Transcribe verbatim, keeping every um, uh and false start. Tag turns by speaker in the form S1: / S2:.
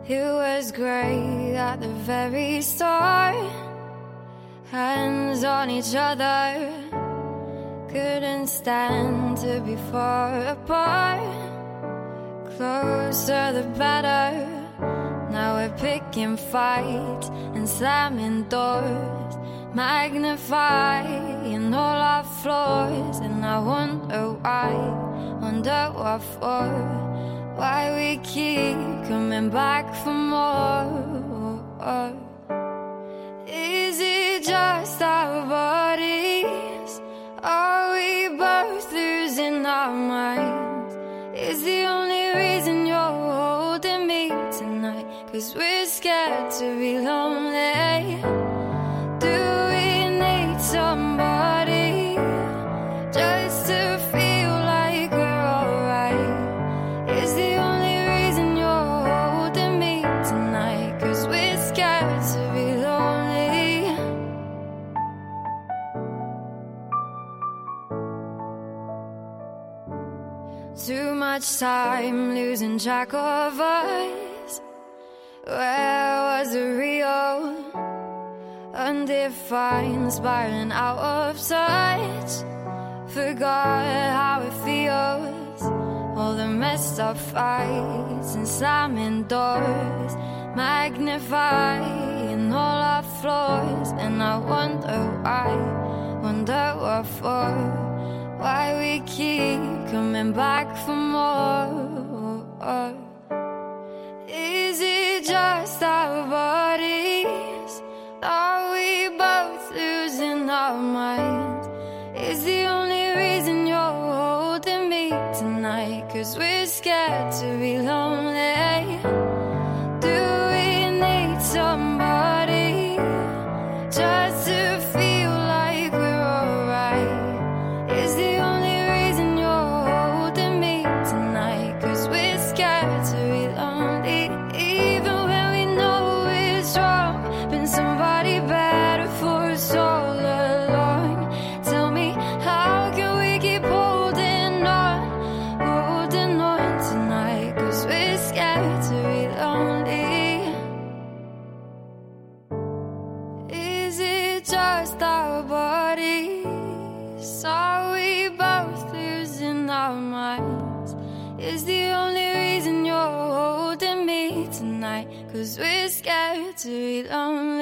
S1: It was great at the very start. Hands on each other, couldn't stand to be far apart. Closer the better. Now we're picking fights and slamming doors, magnifying all our flaws. And I wonder why, wonder what for, why we keep coming back for more. Is it just our bodies? Are we both losing our minds? Is the only reason you're holding me tonight 'cause we're scared to be lonely? Do we need somebody just to feel like we're alright? Is the only reason you're holding me tonight 'cause we're scared to be lonely? Too much time losing track of us. Where was the real? Undefined, spiraling out of touch. Forgot how it feels. All the messed up fights and slamming doors, magnifying all our flaws. And I wonder why, wonder what for, why we keep coming back for more. Is it just our bodies? Are we both losing our minds? Is the only reason you're holding me tonight 'cause we're scared to be lonely? Do we need somebody just to feel like we're alright? Is the only reason you're holding me tonight 'cause we're scared to be lonely? Even when we know it's wrong, been somebody better for us all along. Tell me, how can we keep holding on, holding on tonight 'cause we're scared to be lonely? Is it just our bodies? Are we both losing our minds? Is the only reason you're holding me tonight 'cause we're scared to be lonely?